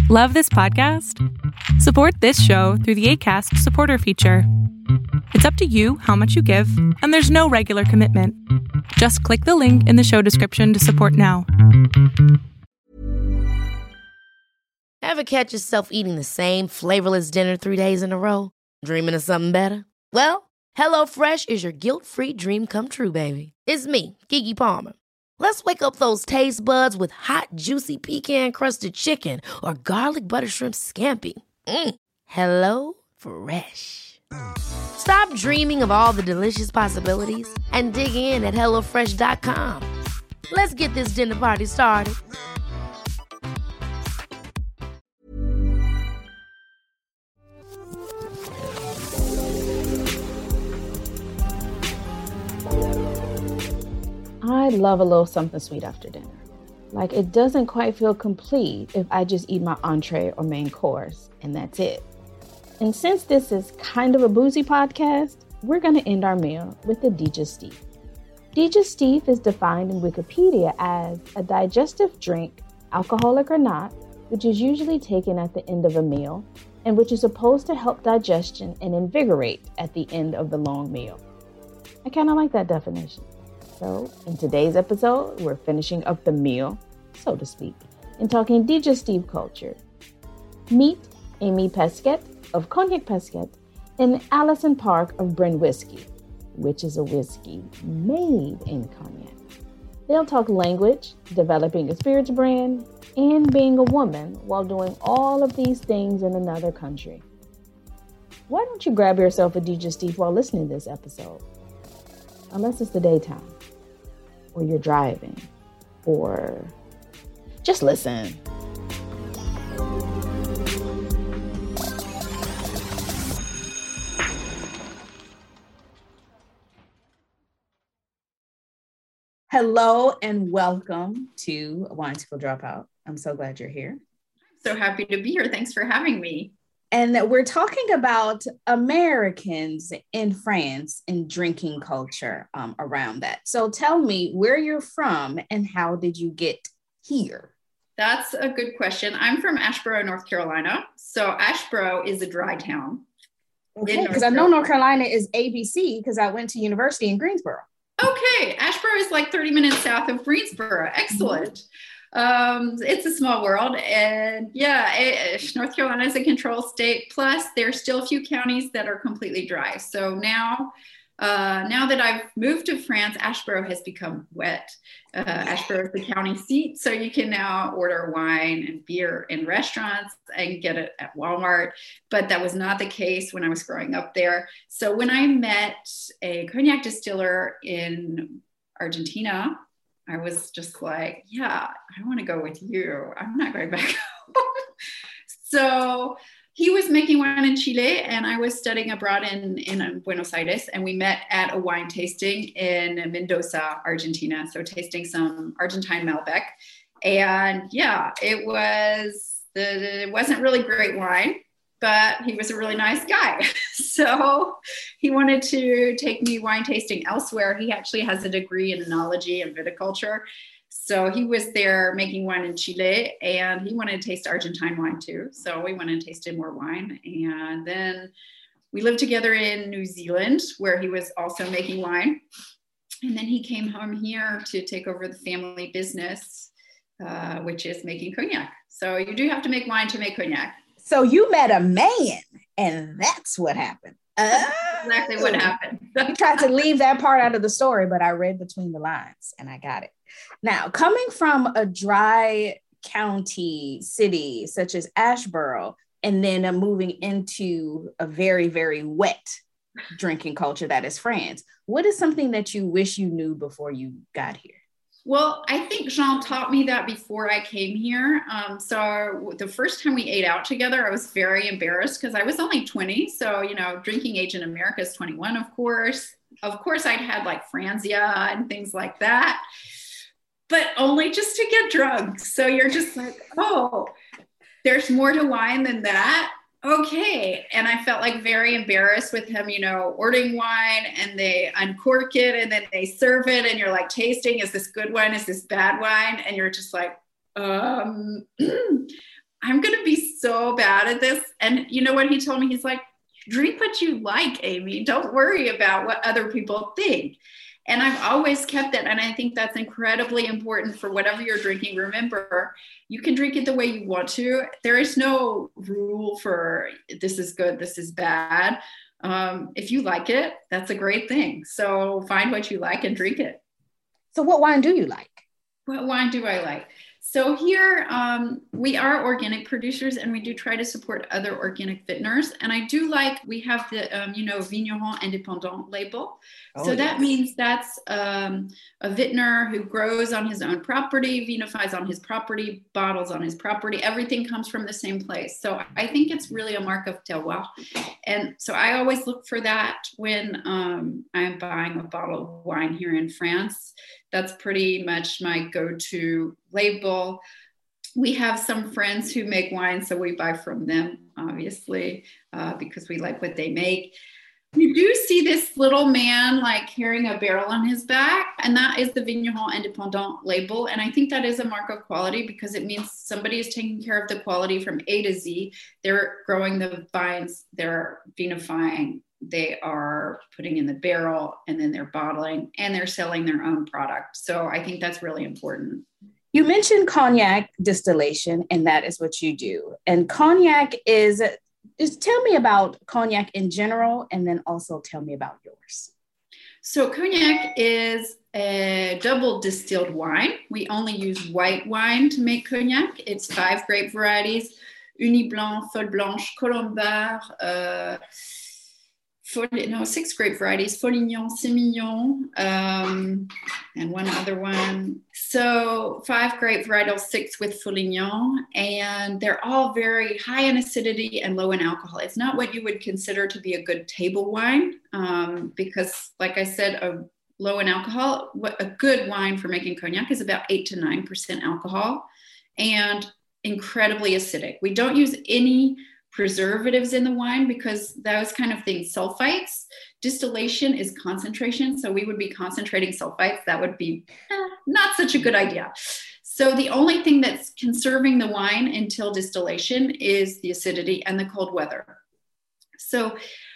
Love this podcast? Support this show through the Acast supporter feature. It's up to you how much you give, and there's no regular commitment. Just click the link in the show description to support now. Ever catch yourself eating the same flavorless dinner 3 days in a row? Dreaming of something better? Well, HelloFresh is your guilt-free dream come true, baby. It's me, Keke Palmer. Let's wake up those taste buds with hot, juicy pecan-crusted chicken or garlic butter shrimp scampi. Hello Fresh. Stop dreaming of all the delicious possibilities and dig in at HelloFresh.com. Let's get this dinner party started. I love a little something sweet after dinner. Like, it doesn't quite feel complete if I just eat my entree or main course and that's it. And since this is kind of a boozy podcast, we're going to end our meal with a digestif. Digestif is defined in Wikipedia as a digestive drink, alcoholic or not, which is usually taken at the end of a meal and which is supposed to help digestion and invigorate at the end of the long meal. I kind of like that definition. So, in today's episode, we're finishing up the meal, so to speak, and talking digestive culture. Meet Amy Pesquet of Cognac Pesquet and Alison Park of Bryn Whiskey, which is a whiskey made in cognac. They'll talk language, developing a spirits brand, and being a woman while doing all of these things in another country. Why don't you grab yourself a digestif while listening to this episode? Unless it's the daytime, or you're driving, or just listen. Hello and welcome to Wine School Dropout. I'm so glad you're here. So happy to be here. Thanks for having me. And we're talking about Americans in France and drinking culture around that. So tell me where you're from and how did you get here? That's a good question. I'm from Asheboro, North Carolina. So Asheboro is a dry town. Okay, because I know North Carolina is ABC because I went to university in Greensboro. Okay, Asheboro is like 30 minutes south of Greensboro. Excellent. It's a small world, and North Carolina is a control state. Plus, there's still a few counties that are completely dry. So now that I've moved to France, Asheboro has become wet. Asheboro is the county seat, so you can now order wine and beer in restaurants and get it at Walmart. But that was not the case when I was growing up there. So when I met a cognac distiller in Argentina, I was just like, yeah, I want to go with you. I'm not going back home. So he was making wine in Chile and I was studying abroad in Buenos Aires, and we met at a wine tasting in Mendoza, Argentina. So tasting some Argentine Malbec. And yeah, it wasn't really great wine, but he was a really nice guy. So he wanted to take me wine tasting elsewhere. He actually has a degree in enology and viticulture. So he was there making wine in Chile, and he wanted to taste Argentine wine too. So we went and tasted more wine. And then we lived together in New Zealand, where he was also making wine. And then he came home here to take over the family business, which is making cognac. So you do have to make wine to make cognac. So you met a man, and that's what happened. Exactly what happened. You tried to leave that part out of the story, but I read between the lines and I got it. Now, coming from a dry county city such as Asheboro, and then moving into a very, very wet drinking culture that is France, what is something that you wish you knew before you got here? Well, I think Jean taught me that before I came here. So the first time we ate out together, I was very embarrassed because I was only 20. So, drinking age in America is 21, of course. Of course, I'd had like Franzia and things like that, but only just to get drunk. So you're just like, oh, there's more to wine than that. Okay. And I felt like very embarrassed with him, ordering wine, and they uncork it and then they serve it. And you're like tasting, is this good wine? Is this bad wine? And you're just like, I'm going to be so bad at this. And you know what he told me? He's like, drink what you like, Amy. Don't worry about what other people think. And I've always kept that. And I think that's incredibly important for whatever you're drinking. Remember, you can drink it the way you want to. There is no rule for this is good, this is bad. If you like it, that's a great thing. So find what you like and drink it. So what wine do you like? What wine do I like? So here we are organic producers, and we do try to support other organic vintners. And I do like, we have the, Vigneron Indépendant label. So that means that's a vintner who grows on his own property, vinifies on his property, bottles on his property. Everything comes from the same place. So I think it's really a mark of terroir. And so I always look for that when I'm buying a bottle of wine here in France. That's pretty much my go-to label. We have some friends who make wine, so we buy from them, obviously, because we like what they make. You do see this little man like carrying a barrel on his back, and that is the Vigneron Indépendant label. And I think that is a mark of quality because it means somebody is taking care of the quality from A to Z. They're growing the vines, they're vinifying, they are putting in the barrel, and then they're bottling, and they're selling their own product. So I think that's really important. You mentioned cognac distillation, and that is what you do. And cognac is tell me about cognac in general, and then also tell me about yours. So cognac is a double distilled wine. We only use white wine to make cognac. It's 5 grape varieties: Uni Blanc, Folle Blanche, Colombard, 6 grape varieties: Folignon, Semillon, and one other one. So 5 grape varietals, 6 with Folignon, and they're all very high in acidity and low in alcohol. It's not what you would consider to be a good table wine because, like I said, low in alcohol. A good wine for making cognac is about 8 to 9% alcohol and incredibly acidic. We don't use any preservatives in the wine because those kind of things, sulfites. Distillation is concentration, so we would be concentrating sulfites. That would be not such a good idea. So the only thing that's conserving the wine until distillation is the acidity and the cold weather. So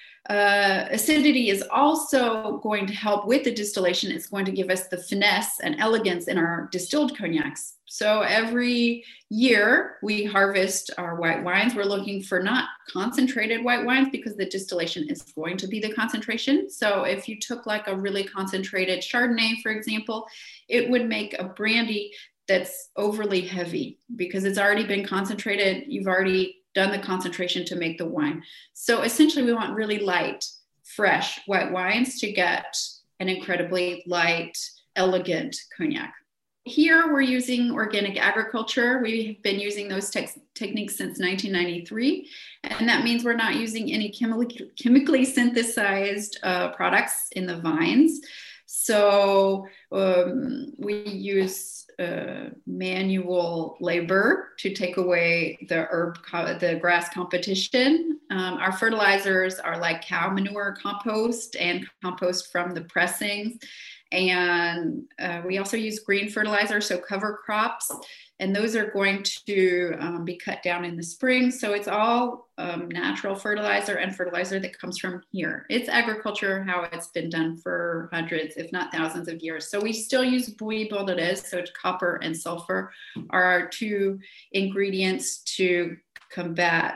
acidity is also going to help with the distillation. It's going to give us the finesse and elegance in our distilled cognacs. So every year we harvest our white wines. We're looking for not concentrated white wines because the distillation is going to be the concentration. So if you took like a really concentrated Chardonnay, for example, it would make a brandy that's overly heavy because it's already been concentrated. You've already done the concentration to make the wine. So essentially we want really light, fresh white wines to get an incredibly light, elegant cognac. Here we're using organic agriculture. We have been using those techniques since 1993. And that means we're not using any chemically synthesized products in the vines. So we use manual labor to take away the grass competition. Our fertilizers are like cow manure compost and compost from the pressings. And we also use green fertilizer, so cover crops, and those are going to be cut down in the spring. So it's all natural fertilizer and fertilizer that comes from here. It's agriculture, how it's been done for hundreds, if not thousands of years. So we still use bouillie bordelaise, so copper and sulfur are our 2 ingredients to combat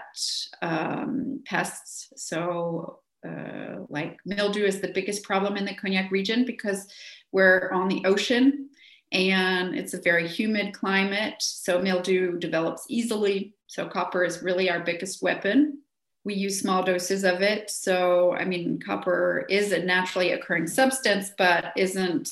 pests. So like mildew is the biggest problem in the Cognac region because we're on the ocean and it's a very humid climate. So mildew develops easily. So copper is really our biggest weapon. We use small doses of it. So, I mean, copper is a naturally occurring substance, but isn't,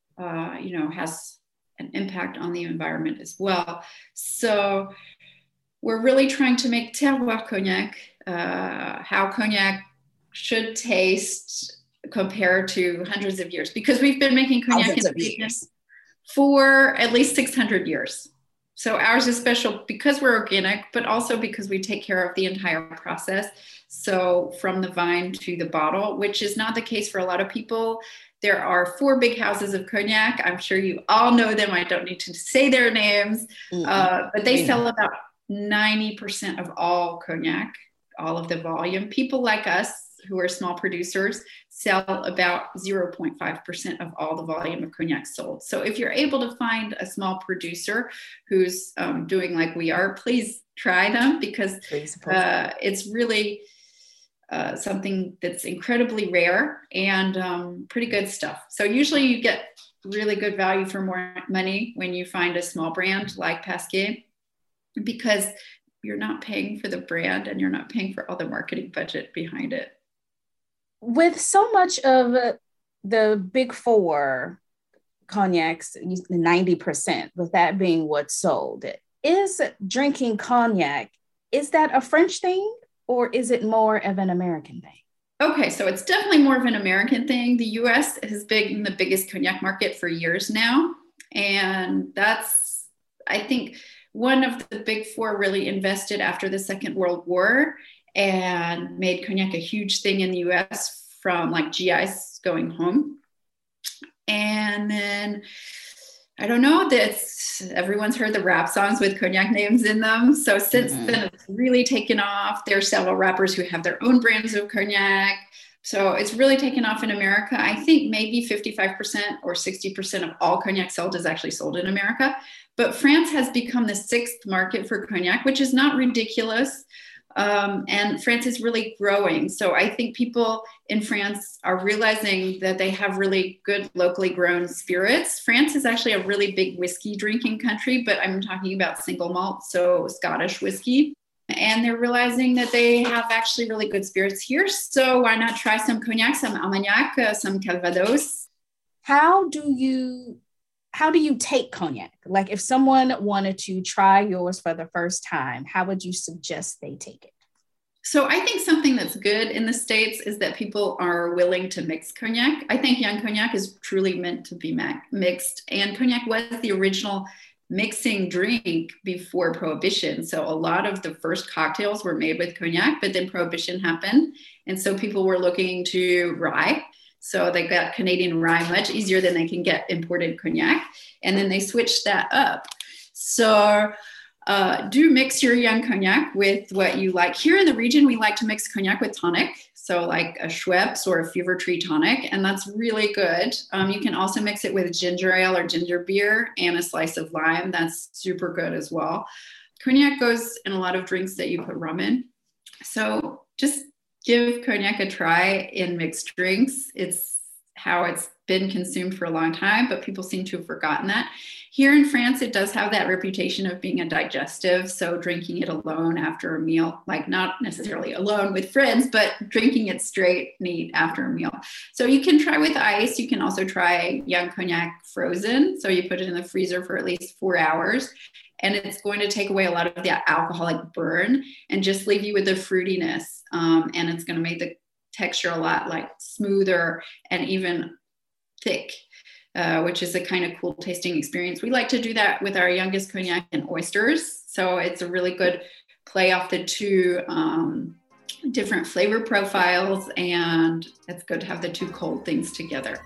has an impact on the environment as well. So we're really trying to make terroir cognac, how cognac should taste compared to hundreds of years, because we've been making cognac in the business for at least 600 years. So ours is special because we're organic, but also because we take care of the entire process. So from the vine to the bottle, which is not the case for a lot of people. There are 4 big houses of cognac. I'm sure you all know them. I don't need to say their names, but they sell about 90% of all cognac, all of the volume. People like us who are small producers sell about 0.5% of all the volume of cognac sold. So if you're able to find a small producer who's doing like we are, please try them, because it's really something that's incredibly rare and pretty good stuff. So usually you get really good value for more money when you find a small brand like Pasquier, because you're not paying for the brand and you're not paying for all the marketing budget behind it. With so much of the big four cognacs, 90%, with that being what's sold, is drinking cognac, is that a French thing or is it more of an American thing? Okay, so it's definitely more of an American thing. The US has been the biggest cognac market for years now. And that's, I think, one of the big four really invested after the Second World War and made cognac a huge thing in the US, from like GIs going home. And then, I don't know, everyone's heard the rap songs with cognac names in them. So since then, it's really taken off. There are several rappers who have their own brands of cognac. So it's really taken off in America. I think maybe 55% or 60% of all cognac sold is actually sold in America. But France has become the 6th market for cognac, which is not ridiculous. And France is really growing. So I think people in France are realizing that they have really good locally grown spirits. France is actually a really big whiskey drinking country, but I'm talking about single malt, so Scottish whiskey. And they're realizing that they have actually really good spirits here. So why not try some cognac, some Armagnac, some Calvados? How do you take cognac? Like if someone wanted to try yours for the first time, how would you suggest they take it? So I think something that's good in the States is that people are willing to mix cognac. I think young cognac is truly meant to be mixed. And cognac was the original mixing drink before Prohibition. So a lot of the first cocktails were made with cognac, but then Prohibition happened. And so people were looking to rye. So they got Canadian rye much easier than they can get imported cognac. And then they switched that up. So do mix your young cognac with what you like. Here in the region, we like to mix cognac with tonic. So like a Schweppes or a Fever Tree tonic, and that's really good. You can also mix it with ginger ale or ginger beer and a slice of lime. That's super good as well. Cognac goes in a lot of drinks that you put rum in. So just give cognac a try in mixed drinks. It's how it's been consumed for a long time, but people seem to have forgotten that. Here in France, it does have that reputation of being a digestive. So drinking it alone after a meal, like not necessarily alone with friends, but drinking it straight neat after a meal. So you can try with ice. You can also try young cognac frozen. So you put it in the freezer for at least 4 hours. And it's going to take away a lot of that alcoholic burn and just leave you with the fruitiness. And it's going to make the texture a lot like smoother and even thick, which is a kind of cool tasting experience. We like to do that with our youngest cognac and oysters. So it's a really good play off the two different flavor profiles. And it's good to have the two cold things together.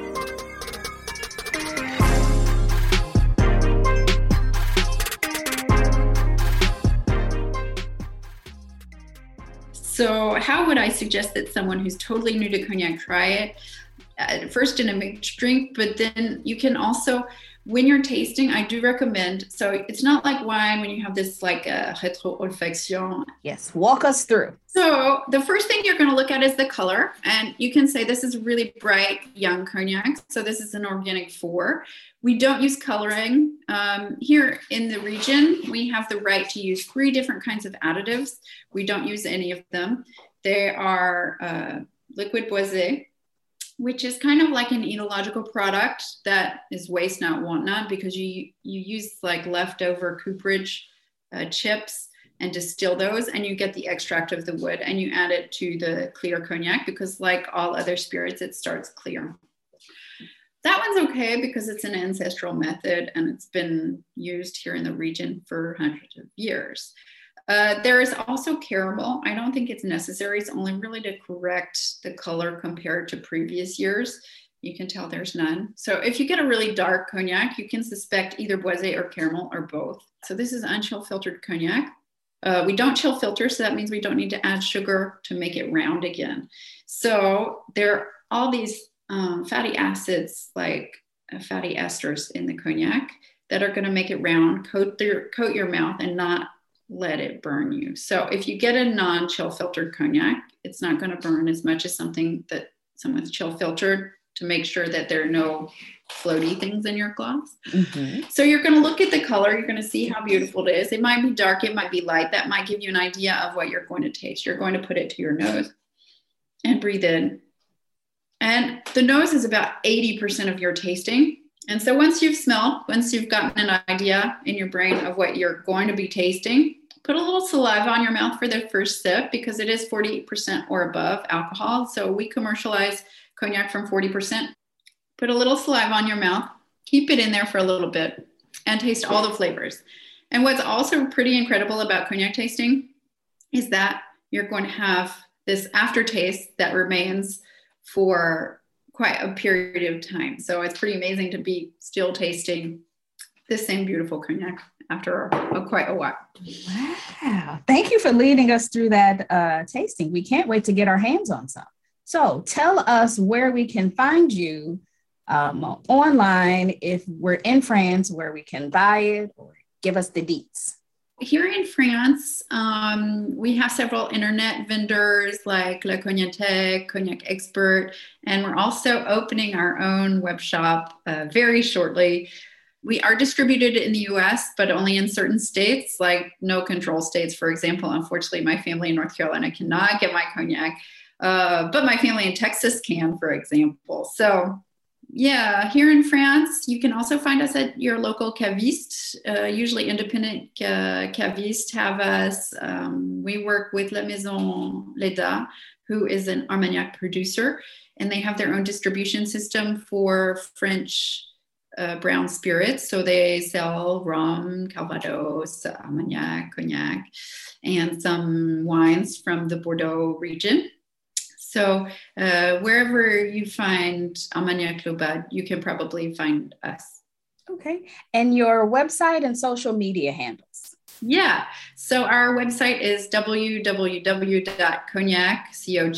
So how would I suggest that someone who's totally new to cognac try it? First in a mixed drink, but then you can also, when you're tasting, I do recommend, so it's not like wine when you have this like a rétro-olfaction. Yes, walk us through. So the first thing you're going to look at is the color, and you can say this is really bright young cognac. So this is an organic 4. We don't use coloring. Here in the region, we have the right to use 3 different kinds of additives. We don't use any of them. They are liquid boisé, which is kind of like an enological product that is waste not, want not, because you use like leftover cooperage chips and distill those, and you get the extract of the wood and you add it to the clear cognac, because like all other spirits, it starts clear. That one's okay because it's an ancestral method and it's been used here in the region for hundreds of years. There is also caramel. I don't think it's necessary. It's only really to correct the color compared to previous years. You can tell there's none. So if you get a really dark cognac, you can suspect either boisé or caramel or both. So this is unchill filtered cognac. We don't chill filter, so that means we don't need to add sugar to make it round again. So there are all these fatty acids, like fatty esters in the cognac that are going to make it round, coat your mouth and not let it burn you. So if you get a non-chill filtered cognac, it's not going to burn as much as something that someone's chill filtered, to make sure that there are no floaty things in your glass. Mm-hmm. So you're going to look at the color. You're going to see how beautiful it is. It might be dark. It might be light. That might give you an idea of what you're going to taste. You're going to put it to your nose and breathe in. And the nose is about 80% of your tasting. And so once you've gotten an idea in your brain of what you're going to be tasting, put a little saliva on your mouth for the first sip, because it is 48% or above alcohol. So we commercialize cognac from 40%. Put a little saliva on your mouth, keep it in there for a little bit, and taste all the flavors. And what's also pretty incredible about cognac tasting is that you're going to have this aftertaste that remains for quite a period of time. So it's pretty amazing to be still tasting the same beautiful cognac after quite a while. Wow. Thank you for leading us through that tasting. We can't wait to get our hands on some. So tell us where we can find you online, if we're in France, where we can buy it, or give us the deets. Here in France, we have several internet vendors like La Cognatek, Cognac Expert, and we're also opening our own web shop very shortly. We are distributed in the US, but only in certain states, like no control states, for example. Unfortunately, my family in North Carolina cannot get my cognac, but my family in Texas can, for example. So yeah, here in France, you can also find us at your local caviste. Usually independent cavistes have us. We work with La Maison Leda, who is an Armagnac producer, and they have their own distribution system for French brown spirits. So they sell rum, Calvados, Armagnac, Cognac, and some wines from the Bordeaux region. So wherever you find Armagnac Laubade, you can probably find us. Okay. And your website and social media handles? Yeah. So our website is www.cognac,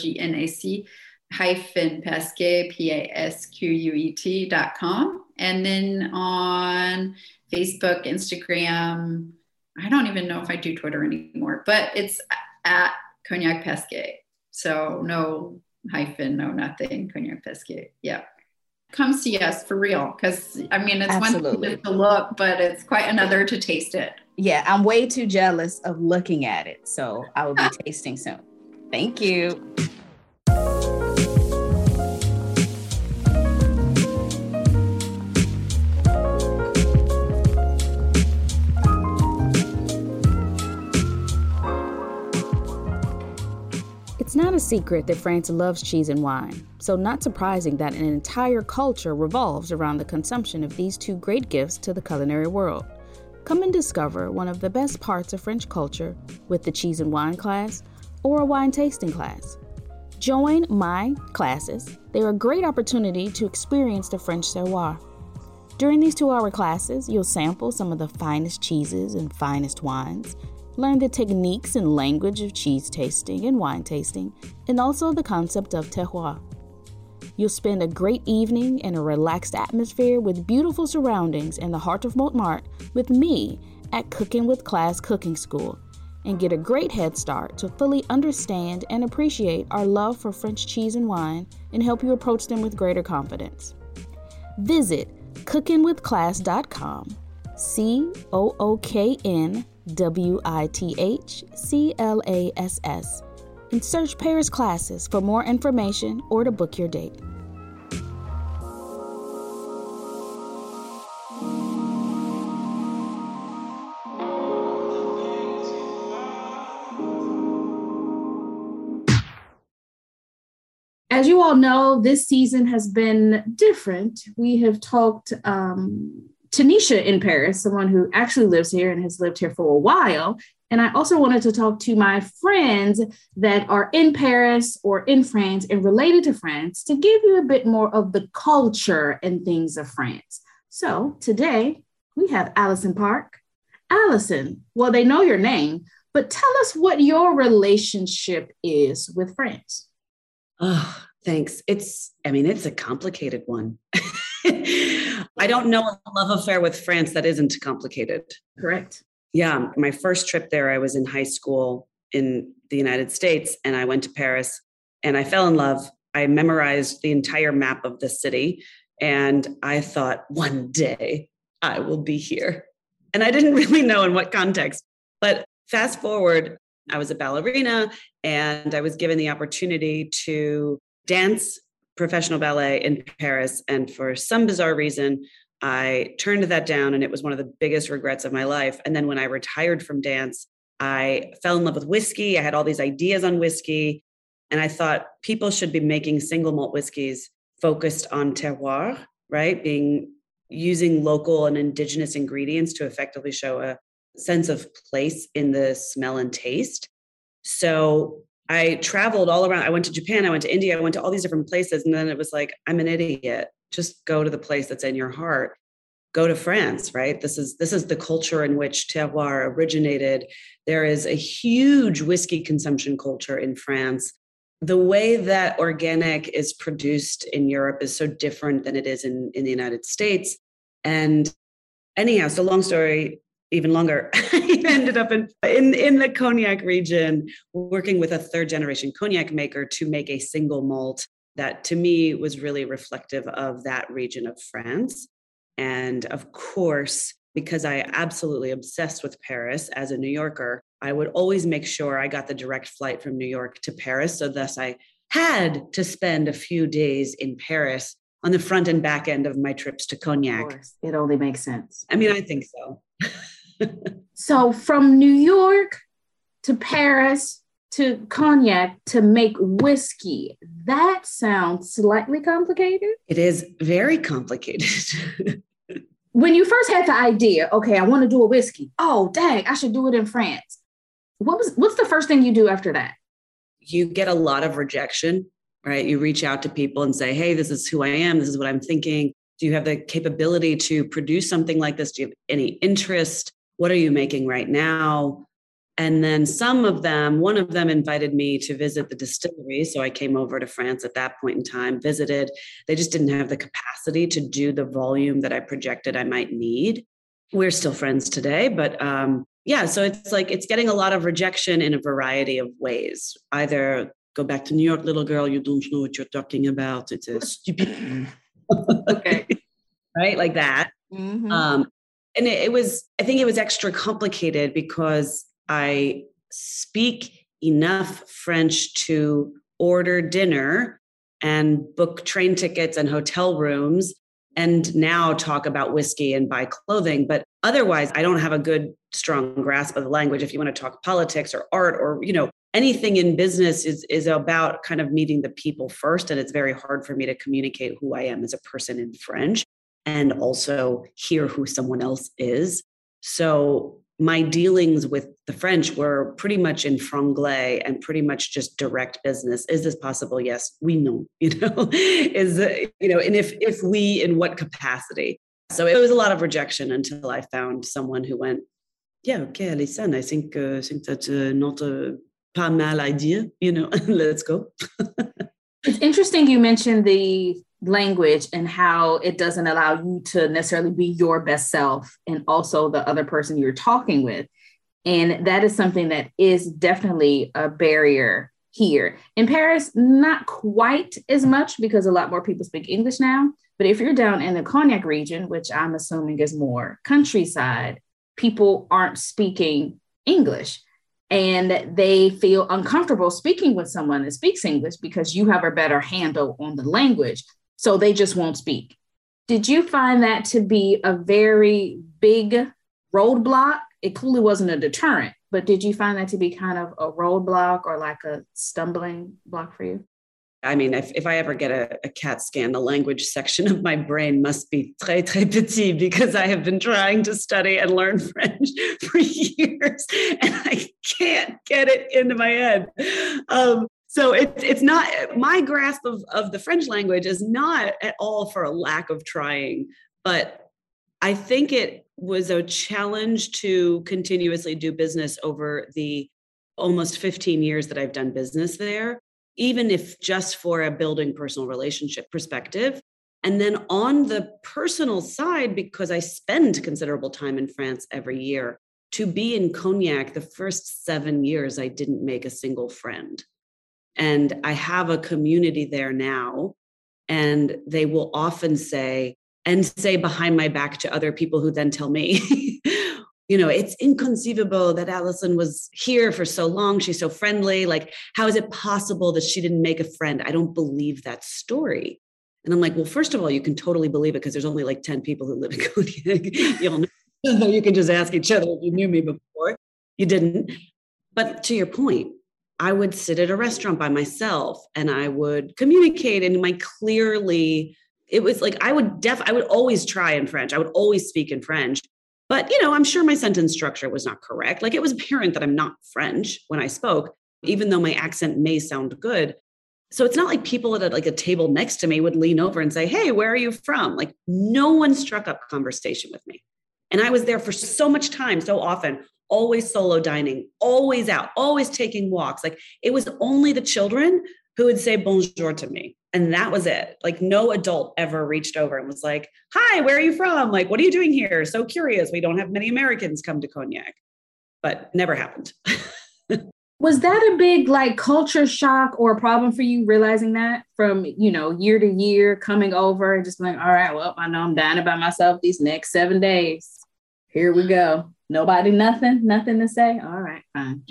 COGNAC, -pasquet.com. And then on Facebook, Instagram, I don't even know if I do Twitter anymore, but it's at Cognac Pasquet. So no hyphen, no nothing, Cognac Pasquet. Yeah. Come see us for real. Because I mean, it's Absolutely. one thing to look, but it's quite another to taste it. Yeah, I'm way too jealous of looking at it. So I will be tasting soon. Thank you. It's not a secret that France loves cheese and wine, so not surprising that an entire culture revolves around the consumption of these two great gifts to the culinary world. Come and discover one of the best parts of French culture with the cheese and wine class or a wine tasting class. Join my classes. They're a great opportunity to experience the French terroir. During these 2-hour classes, you'll sample some of the finest cheeses and finest wines, learn the techniques and language of cheese tasting and wine tasting, and also the concept of terroir. You'll spend a great evening in a relaxed atmosphere with beautiful surroundings in the heart of Montmartre with me at Cooking with Class Cooking School, and get a great head start to fully understand and appreciate our love for French cheese and wine and help you approach them with greater confidence. Visit cookingwithclass.com, COOKNWITHCLASS, and search Paris Classes for more information or to book your date. As you all know, this season has bin different. We have talked to Tanisha in Paris, someone who actually lives here and has lived here for a while. And I also wanted to talk to my friends that are in Paris or in France and related to France to give you a bit more of the culture and things of France. So today we have Allison Park, Allison, well, they know your name, but tell us what your relationship is with France. Oh, thanks. It's a complicated one. I don't know a love affair with France that isn't complicated. Correct. Yeah. My first trip there, I was in high school in the United States, and I went to Paris and I fell in love. I memorized the entire map of the city, and I thought, one day I will be here. And I didn't really know in what context, but fast forward, I was a ballerina and I was given the opportunity to dance professional ballet in Paris. And for some bizarre reason, I turned that down, and it was one of the biggest regrets of my life. And then when I retired from dance, I fell in love with whiskey. I had all these ideas on whiskey, and I thought people should be making single malt whiskeys focused on terroir, right? Using local and indigenous ingredients to effectively show a sense of place in the smell and taste. So I traveled all around. I went to Japan, I went to India, I went to all these different places. And then it was like, I'm an idiot. Just go to the place that's in your heart. Go to France, right? This is the culture in which terroir originated. There is a huge whiskey consumption culture in France. The way that organic is produced in Europe is so different than it is in the United States. And anyhow, so long story, even longer, I ended up in the Cognac region, working with a third generation Cognac maker to make a single malt that to me was really reflective of that region of France. And of course, because I absolutely obsessed with Paris as a New Yorker, I would always make sure I got the direct flight from New York to Paris. So thus I had to spend a few days in Paris on the front and back end of my trips to Cognac. Of course, it only makes sense. I mean, I think so. So from New York to Paris to Cognac to make whiskey, that sounds slightly complicated. It is very complicated. When you first had the idea, okay, I want to do a whiskey. Oh, dang, I should do it in France. What's the first thing you do after that? You get a lot of rejection, right? You reach out to people and say, hey, this is who I am. This is what I'm thinking. Do you have the capability to produce something like this? Do you have any interest? What are you making right now? And then one of them invited me to visit the distillery. So I came over to France at that point in time, visited. They just didn't have the capacity to do the volume that I projected I might need. We're still friends today, but so it's getting a lot of rejection in a variety of ways. Either go back to New York, little girl, you don't know what you're talking about. It's a stupid. Okay. Right? Like that. Mm-hmm. And I think it was extra complicated because I speak enough French to order dinner and book train tickets and hotel rooms and now talk about whiskey and buy clothing. But otherwise, I don't have a good, strong grasp of the language. If you want to talk politics or art or, anything in business is about kind of meeting the people first. And it's very hard for me to communicate who I am as a person in French and also hear who someone else is. So my dealings with the French were pretty much in franglais and pretty much just direct business. Is this possible? Yes, we know, and if we, in what capacity? So it was a lot of rejection until I found someone who went, yeah, okay, Alison, I think that's not a pas mal idea, let's go. It's interesting you mentioned the language and how it doesn't allow you to necessarily be your best self and also the other person you're talking with. And that is something that is definitely a barrier here. In Paris, not quite as much because a lot more people speak English now. But if you're down in the Cognac region, which I'm assuming is more countryside, people aren't speaking English. And they feel uncomfortable speaking with someone that speaks English because you have a better handle on the language. So they just won't speak. Did you find that to be a very big roadblock? It clearly wasn't a deterrent, but did you find that to be kind of a roadblock or like a stumbling block for you? I mean, if I ever get a CAT scan, the language section of my brain must be très, très petit because I have been trying to study and learn French for years and I can't get it into my head. So it's not, my grasp of the French language is not at all for a lack of trying, but I think it was a challenge to continuously do business over the almost 15 years that I've done business there, even if just for a building personal relationship perspective. And then on the personal side, because I spend considerable time in France every year, to be in Cognac, the first 7 years, I didn't make a single friend. And I have a community there now. And they will often say behind my back to other people who then tell me, it's inconceivable that Allison was here for so long. She's so friendly. Like, how is it possible that she didn't make a friend? I don't believe that story. And I'm like, well, first of all, you can totally believe it because there's only like 10 people who live in Cognac. You'll know. You can just ask each other if you knew me before. You didn't. But to your point, I would sit at a restaurant by myself and I would communicate and it was like, I would always try in French. I would always speak in French. But, I'm sure my sentence structure was not correct. Like, it was apparent that I'm not French when I spoke, even though my accent may sound good. So it's not like people at a table next to me would lean over and say, hey, where are you from? Like, no one struck up conversation with me. And I was there for so much time, so often, always solo dining, always out, always taking walks. Like, it was only the children who would say bonjour to me. And that was it. Like, no adult ever reached over and was like, hi, where are you from? Like, what are you doing here? So curious. We don't have many Americans come to Cognac, but never happened. Was that a big culture shock or a problem for you, realizing that from, year to year coming over and just like, all right, well, I know I'm dining by myself these next 7 days. Here we go. Nobody, nothing to say. All right, fine.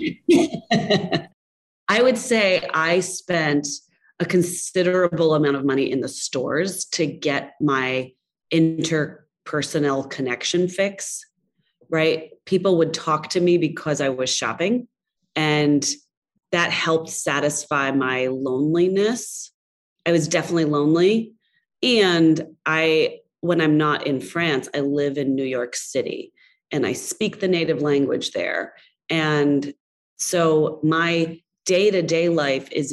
I would say I spent a considerable amount of money in the stores to get my interpersonal connection fix, right? People would talk to me because I was shopping, and that helped satisfy my loneliness. I was definitely lonely. And when I'm not in France, I live in New York City and I speak the native language there. And so my day-to-day life is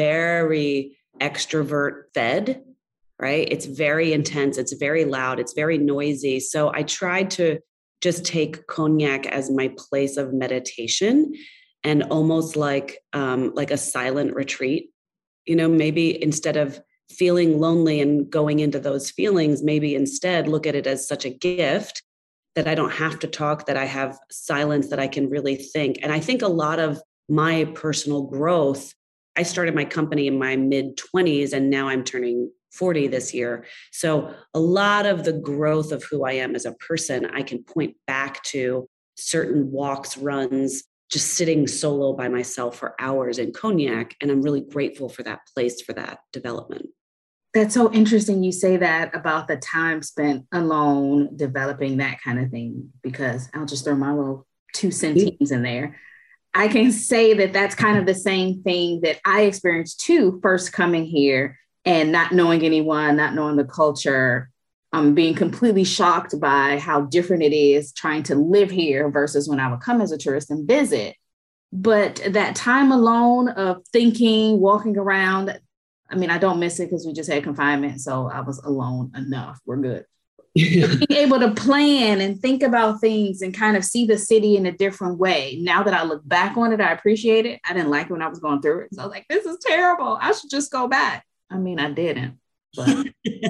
very extrovert fed, right? It's very intense. It's very loud. It's very noisy. So I tried to just take Cognac as my place of meditation and almost like a silent retreat. Maybe instead of feeling lonely and going into those feelings, maybe instead look at it as such a gift that I don't have to talk, that I have silence, that I can really think. And I think a lot of my personal growth, I started my company in my mid-20s and now I'm turning 40 this year. So a lot of the growth of who I am as a person, I can point back to certain walks, runs, just sitting solo by myself for hours in Cognac. And I'm really grateful for that place, for that development. That's so interesting you say that about the time spent alone developing that kind of thing, because I'll just throw my little 2 centimes in there. I can say that that's kind of the same thing that I experienced too, first coming here and not knowing anyone, not knowing the culture, being completely shocked by how different it is trying to live here versus when I would come as a tourist and visit. But that time alone of thinking, walking around, I don't miss it because we just had confinement. So I was alone enough. We're good. Being able to plan and think about things and kind of see the city in a different way. Now that I look back on it, I appreciate it. I didn't like it when I was going through it. So I was like, this is terrible. I should just go back. I didn't. But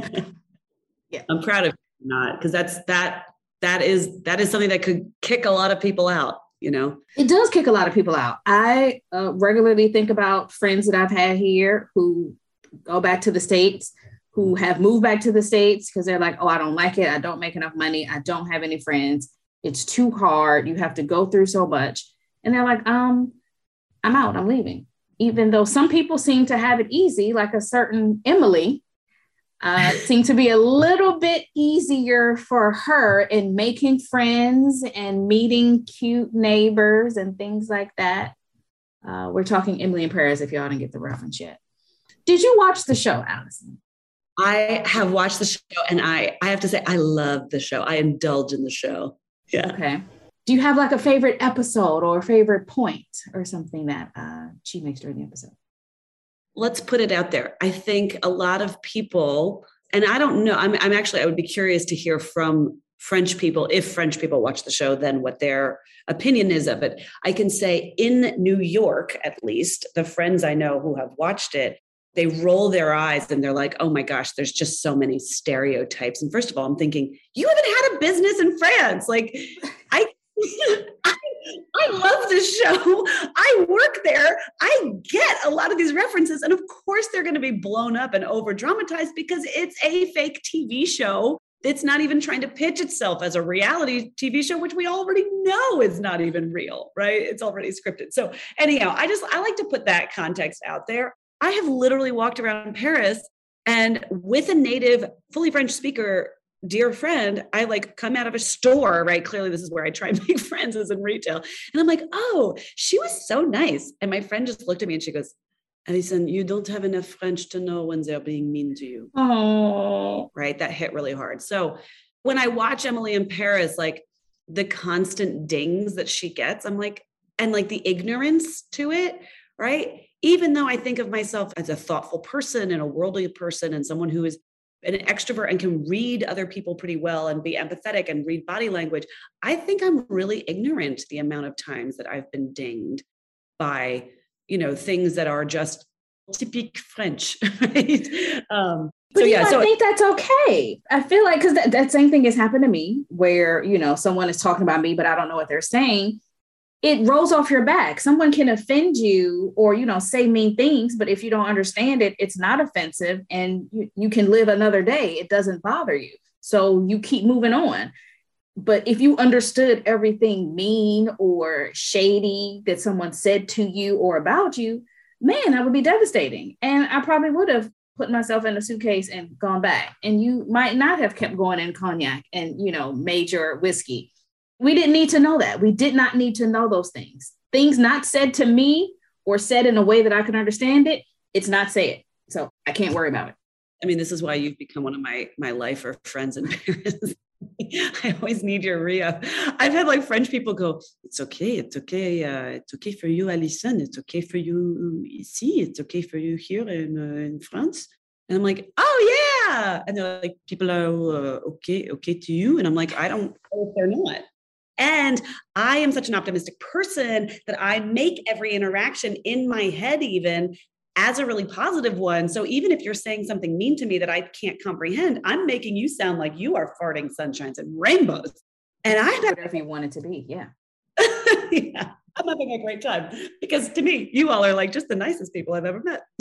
yeah. I'm proud of you not, because that is something that could kick a lot of people out. It does kick a lot of people out. I regularly think about friends that I've had here who go back to the States, who have moved back to the States because they're like, oh, I don't like it. I don't make enough money. I don't have any friends. It's too hard. You have to go through so much. And they're like, I'm out. I'm leaving. Even though some people seem to have it easy, like a certain Emily, seemed to be a little bit easier for her in making friends and meeting cute neighbors and things like that. We're talking Emily in Paris, if y'all didn't get the reference yet. Did you watch the show, Allison? I have watched the show, and I have to say, I love the show. I indulge in the show. Yeah. Okay. Do you have a favorite episode or a favorite point or something that she makes during the episode? Let's put it out there. I think a lot of people, and I don't know, I would be curious to hear from French people, if French people watch the show, then what their opinion is of it. I can say in New York, at least, the friends I know who have watched it, they roll their eyes and they're like, oh my gosh, there's just so many stereotypes. And first of all, I'm thinking, you haven't had a business in France. Like, I love this show. I work there. I get a lot of these references. And of course, they're going to be blown up and over dramatized because it's a fake TV show. It's not even trying to pitch itself as a reality TV show, which we already know is not even real, right? It's already scripted. So anyhow, I like to put that context out there. I have literally walked around Paris and with a native, fully French speaker, dear friend, I like come out of a store, right? Clearly this is where I try and make friends is in retail. And I'm like, oh, she was so nice. And my friend just looked at me and she goes, Alison, you don't have enough French to know when they're being mean to you. Oh, right. That hit really hard. So when I watch Emily in Paris, like the constant dings that she gets, I'm like, and like the ignorance to it, right? Even though I think of myself as a thoughtful person and a worldly person and someone who is an extrovert and can read other people pretty well and be empathetic and read body language, I think I'm really ignorant the amount of times that I've been dinged by, things that are just typique French, right? But I think that's okay. I feel like, because that same thing has happened to me where, someone is talking about me, but I don't know what they're saying. It rolls off your back. Someone can offend you or, say mean things, but if you don't understand it, it's not offensive and you can live another day. It doesn't bother you. So you keep moving on. But if you understood everything mean or shady that someone said to you or about you, man, that would be devastating. And I probably would have put myself in a suitcase and gone back. And you might not have kept going in cognac and, major whiskey. We didn't need to know that. We did not need to know those things. Things not said to me or said in a way that I can understand it, it's not said. So I can't worry about it. I mean, this is why you've become one of my lifer friends in Paris. I always need your re-up. I've had like French people go, it's okay for you, Alison. It's okay for you ici. It's okay for you here in France. And I'm like, oh yeah. And they're like, people are okay to you. And I'm like, I don't know if they're not. And I am such an optimistic person that I make every interaction in my head even as a really positive one. So even if you're saying something mean to me that I can't comprehend, I'm making you sound like you are farting sunshines and rainbows. And whatever you want it to be. Yeah. Yeah. I'm having a great time because to me, you all are like just the nicest people I've ever met.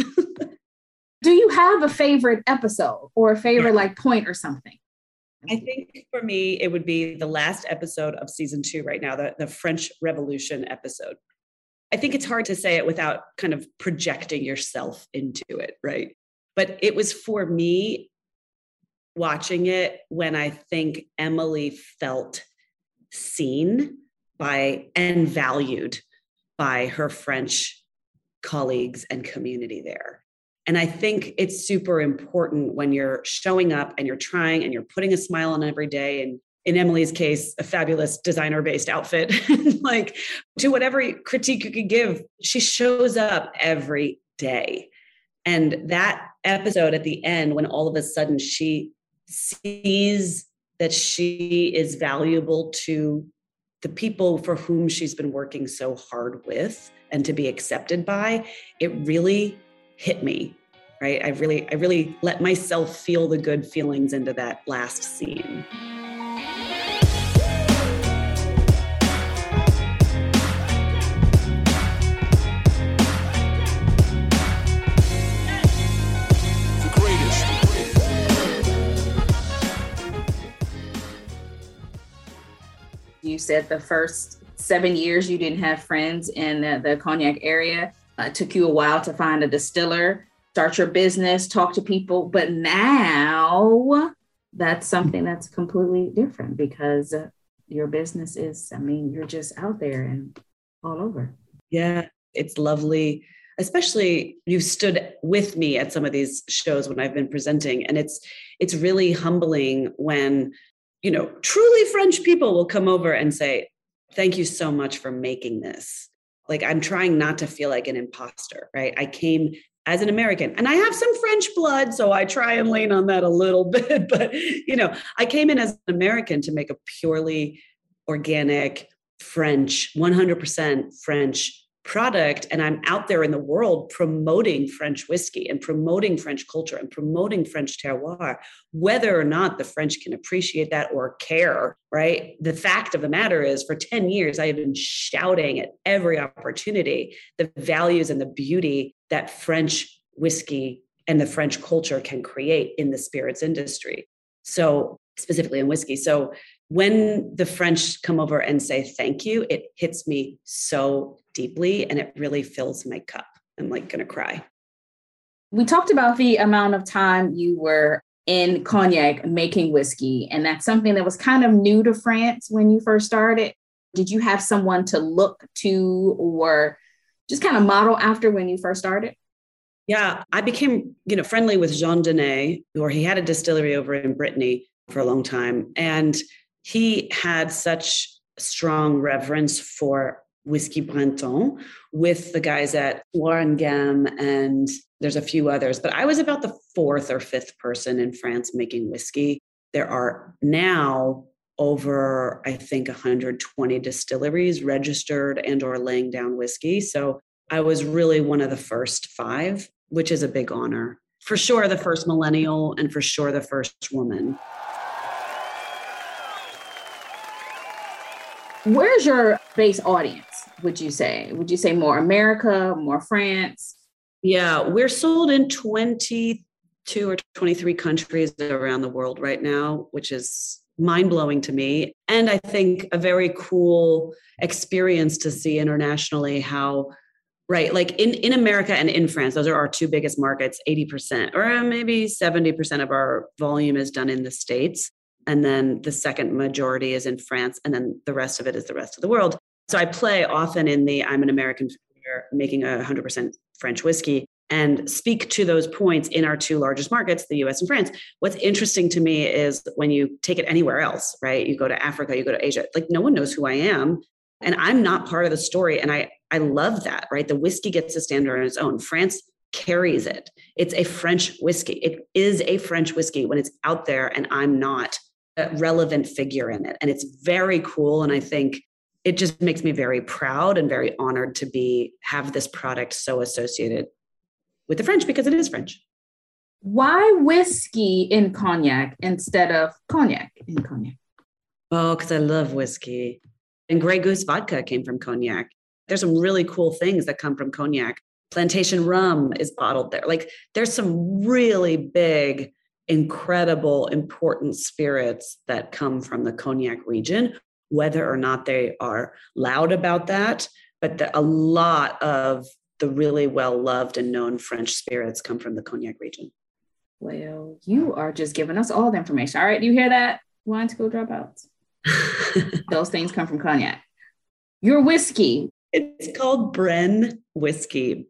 Do you have a favorite episode or a favorite like point or something? I think for me, it would be the last episode of season 2 right now, the French Revolution episode. I think it's hard to say it without kind of projecting yourself into it, right? But it was for me watching it when I think Emily felt seen by and valued by her French colleagues and community there. And I think it's super important when you're showing up and you're trying and you're putting a smile on every day. And in Emily's case, a fabulous designer-based outfit, like to whatever critique you could give, she shows up every day. And that episode at the end, when all of a sudden she sees that she is valuable to the people for whom she's been working so hard with and to be accepted by, it really hit me, right? I really let myself feel the good feelings into that last scene. You said the first 7 years you didn't have friends in the cognac area. It took you a while to find a distiller, start your business, talk to people. But now that's something that's completely different because your business is, you're just out there and all over. Yeah, it's lovely. Especially you've stood with me at some of these shows when I've been presenting. And it's really humbling when truly French people will come over and say, thank you so much for making this. Like, I'm trying not to feel like an imposter, right? I came as an American. And I have some French blood, so I try and lean on that a little bit. But, I came in as an American to make a purely organic French, 100% French product. And I'm out there in the world promoting French whiskey and promoting French culture and promoting French terroir, whether or not the French can appreciate that or care, right? The fact of the matter is, for 10 years, I have been shouting at every opportunity the values and the beauty that French whiskey and the French culture can create in the spirits industry. So specifically in whiskey. So when the French come over and say thank you, it hits me so deeply and it really fills my cup. I'm like going to cry. We talked about the amount of time you were in Cognac making whiskey, and that's something that was kind of new to France when you first started. Did you have someone to look to or just kind of model after when you first started? Yeah, I became, friendly with Jean Denet, or he had a distillery over in Brittany for a long time. And he had such strong reverence for Whiskey Breton with the guys at Warengam, and there's a few others. But I was about the fourth or fifth person in France making whiskey. There are now over, I think, 120 distilleries registered and or laying down whiskey. So I was really one of the first 5, which is a big honor. For sure, the first millennial, and for sure, the first woman. Where's your base audience, would you say? Would you say more America, more France? Yeah, we're sold in 22 or 23 countries around the world right now, which is mind-blowing to me. And I think a very cool experience to see internationally how, right, like in America and in France, those are our 2 biggest markets, 80% or maybe 70% of our volume is done in the States. And then the second majority is in France. And then the rest of it is the rest of the world. So I play often in the I'm an American founder making 100% French whiskey and speak to those points in our 2 largest markets, the US and France. What's interesting to me is when you take it anywhere else, right? You go to Africa, you go to Asia, like no one knows who I am. And I'm not part of the story. And I love that, right? The whiskey gets to stand on its own. France carries it. It's a French whiskey. It is a French whiskey when it's out there and I'm not a relevant figure in it. And it's very cool. And I think it just makes me very proud and very honored to have this product so associated with the French because it is French. Why whiskey in Cognac instead of cognac in Cognac? Oh, because I love whiskey. And Grey Goose vodka came from Cognac. There's some really cool things that come from Cognac. Plantation rum is bottled there. Like there's some really big, incredible, important spirits that come from the Cognac region, whether or not they are loud about that. But a lot of the really well-loved and known French spirits come from the Cognac region. Well, you are just giving us all the information. All right, do you hear that, wine school dropouts? Those things come from Cognac. Your whiskey. It's called Brenne whiskey,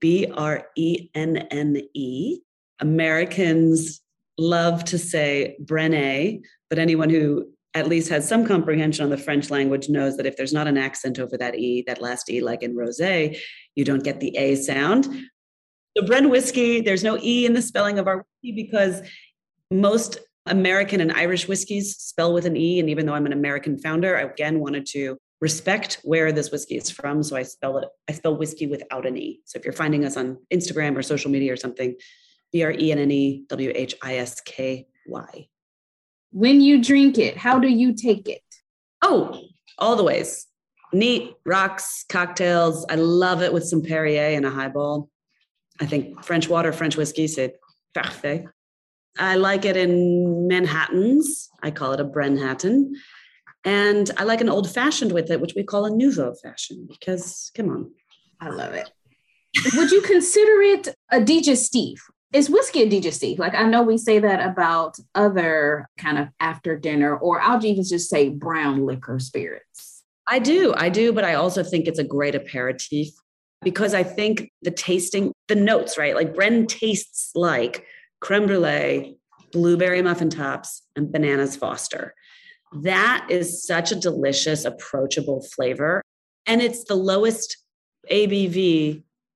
Brenne. Americans love to say Brenne, but anyone who at least has some comprehension on the French language knows that if there's not an accent over that E, that last E, like in rosé, you don't get the A sound. So Brenne whiskey, there's no E in the spelling of our whiskey because most American and Irish whiskeys spell with an E. And even though I'm an American founder, I again wanted to respect where this whiskey is from. So I spell whiskey without an E. So if you're finding us on Instagram or social media or something, BRENNE WHISKY. When you drink it, how do you take it? Oh, all the ways. Neat, rocks, cocktails. I love it with some Perrier and a highball. I think French water, French whiskey, c'est parfait. I like it in Manhattans. I call it a Brenhattan. And I like an old fashioned with it, which we call a nouveau fashion, because come on. I love it. Would you consider it a digestif? Is whiskey a digestif? Like I know we say that about other kind of after dinner, or I'll even just say brown liquor spirits. I do. But I also think it's a great aperitif because I think the tasting, the notes, right? Like Brenne tastes like creme brulee, blueberry muffin tops, and bananas Foster. That is such a delicious, approachable flavor. And it's the lowest ABV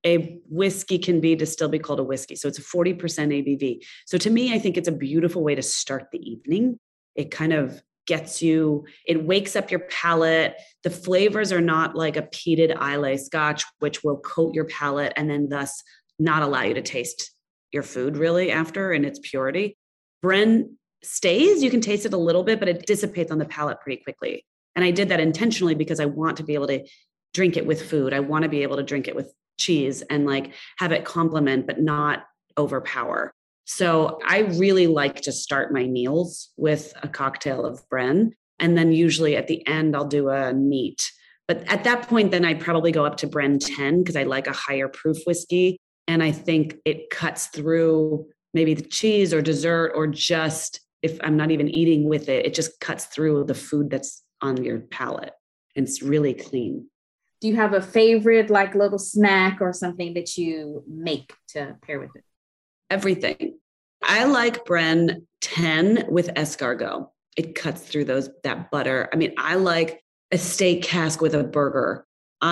a whiskey can be to still be called a whiskey. So it's a 40% ABV. So to me, I think it's a beautiful way to start the evening. It kind of gets you, it wakes up your palate. The flavors are not like a peated Islay Scotch, which will coat your palate and then thus not allow you to taste your food really after in its purity. Bren stays, you can taste it a little bit, but it dissipates on the palate pretty quickly. And I did that intentionally because I want to be able to drink it with food. I want to be able to drink it with cheese and like have it complement, but not overpower. So I really like to start my meals with a cocktail of Bren. And then usually at the end, I'll do a neat. But at that point, then I'd probably go up to Bren 10 because I like a higher proof whiskey. And I think it cuts through maybe the cheese or dessert, or just if I'm not even eating with it, it just cuts through the food that's on your palate. And it's really clean. Do you have a favorite like little snack or something that you make to pair with it? Everything. I like Bren 10 with escargot. It cuts through that butter. I mean, I like a steak cask with a burger.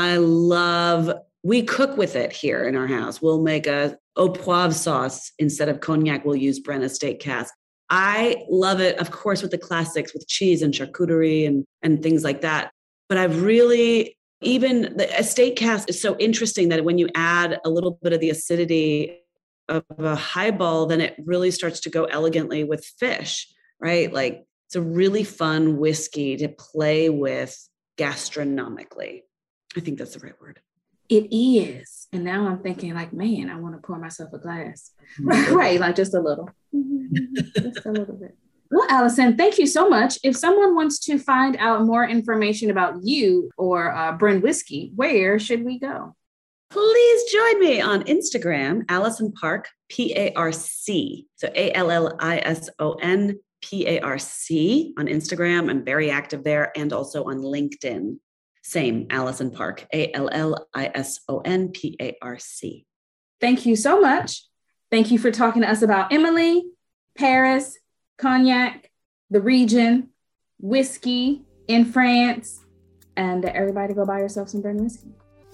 We cook with it here in our house. We'll make a au poivre sauce instead of cognac. We'll use Bren steak cask. I love it, of course, with the classics with cheese and charcuterie and things like that. But I've really, even a steak cask is so interesting that when you add a little bit of the acidity of a highball, then it really starts to go elegantly with fish, right? Like it's a really fun whiskey to play with gastronomically. I think that's the right word. It is. And now I'm thinking like, man, I want to pour myself a glass. Right. Like just a little. Just a little bit. Well, Allison, thank you so much. If someone wants to find out more information about you or Bren Whiskey, where should we go? Please join me on Instagram, Allison Park, PARC. So ALLISON PARC on Instagram. I'm very active there, and also on LinkedIn. Same, Allison Park, ALLISON PARC. Thank you so much. Thank you for talking to us about Emily, Paris, cognac, the region, whiskey in France, and everybody go buy yourself some Bren whiskey.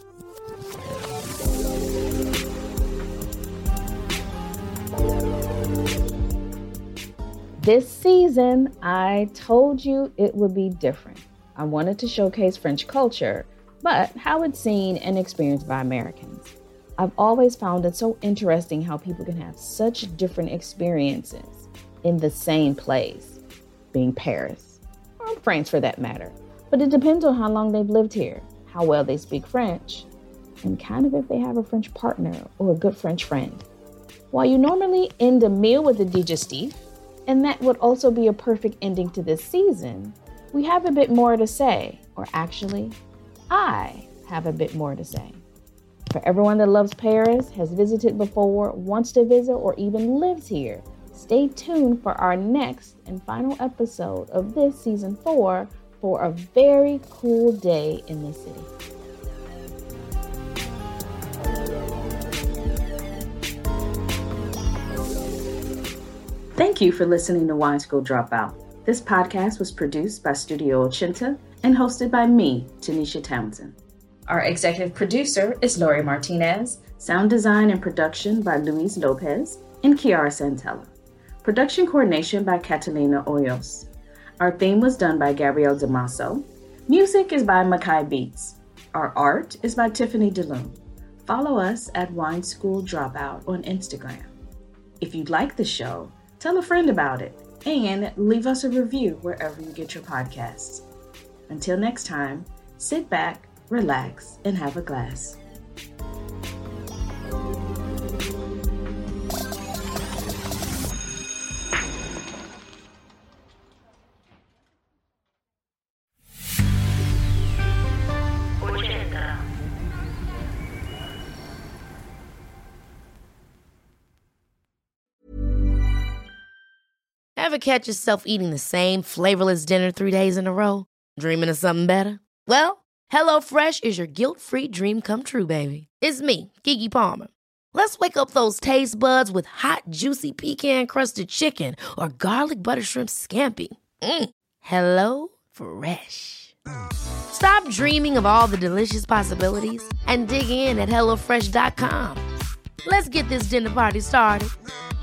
This season, I told you it would be different. I wanted to showcase French culture, but how it's seen and experienced by Americans. I've always found it so interesting how people can have such different experiences in the same place, being Paris, or France for that matter. But it depends on how long they've lived here, how well they speak French, and kind of if they have a French partner or a good French friend. While you normally end a meal with a digestif, and that would also be a perfect ending to this season, we have a bit more to say, or actually, I have a bit more to say. For everyone that loves Paris, has visited before, wants to visit, or even lives here, stay tuned for our next and final episode of this season 4 for a very cool day in the city. Thank you for listening to Wine School Dropout. This podcast was produced by Studio Ochinta and hosted by me, Tanisha Townsend. Our executive producer is Lori Martinez, sound design and production by Luis Lopez and Kiara Santella. Production coordination by Catalina Hoyos. Our theme was done by Gabrielle Damaso. Music is by Makai Beats. Our art is by Tiffany DeLune. Follow us at Wine School Dropout on Instagram. If you like the show, tell a friend about it and leave us a review wherever you get your podcasts. Until next time, sit back, relax, and have a glass. Ever catch yourself eating the same flavorless dinner 3 days in a row? Dreaming of something better? Well, HelloFresh is your guilt-free dream come true, baby. It's me, Keke Palmer. Let's wake up those taste buds with hot, juicy pecan-crusted chicken or garlic butter shrimp scampi. Hello Fresh. Stop dreaming of all the delicious possibilities and dig in at HelloFresh.com. Let's get this dinner party started.